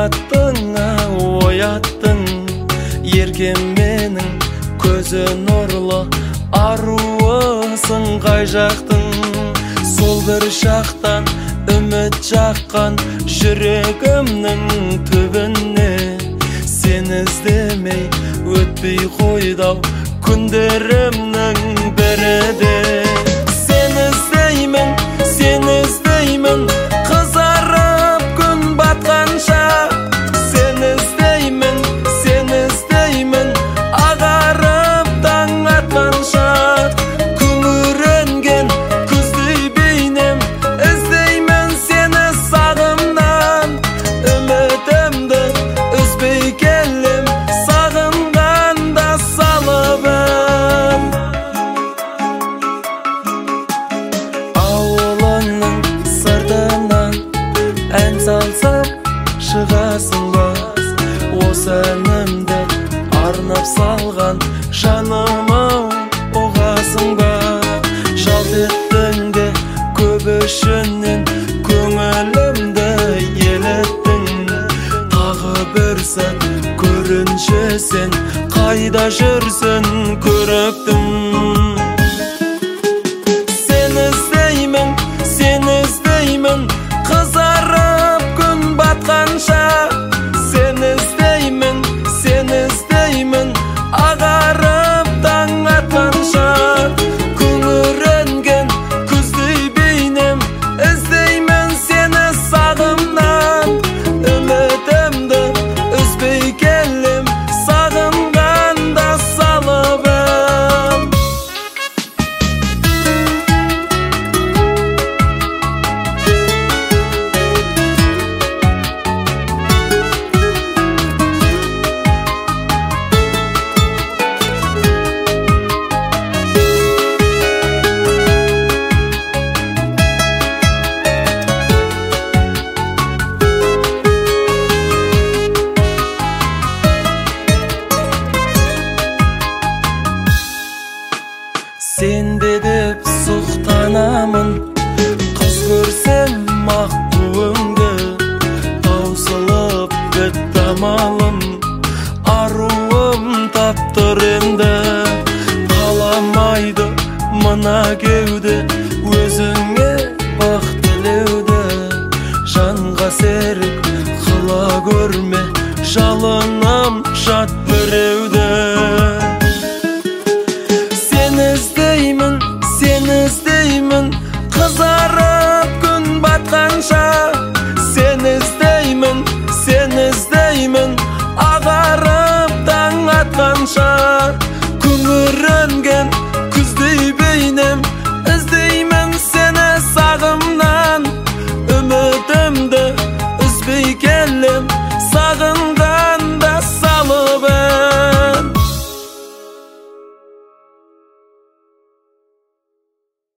ояттың еркем менің көзі нұрлы аруысың қай жақтың сол бір шақтан үміт жаққан жүрегімнің түбіне сен іздемей өтпей қойдау күндерімнің бірі де сен іздеймін қызарып күн батқанша сен іздеймін ағарып таң атқанша күңіренген күздей бейнем іздеймін сені сағымнан үмітімді үзбей келем сағынғанда салыбын ауылыңның сыртынан ән салсам шығасың ба осы әнімді арнап салған жаным-ау ұғасың ба жалт еттің де көп ішінен көңілімді елеттің тағы бір сәт көрінші сен қайда жүрсің көріктім сен іздеймін қызарып күн батқанша сен іздеймін ағарып таң атқанша күңіренген күздей бейнем іздеймін сені сағымнан үмітімді үзбей келем сағынғанда салыбын сен де деп сұқтанамын қыз көрсем аққуыңды таусылып бітті амалым аруым таптыр енді қаламайды мына кеуде өзіңе бақ тілеуді жанға серік қыла көрме жалынам жат біреуді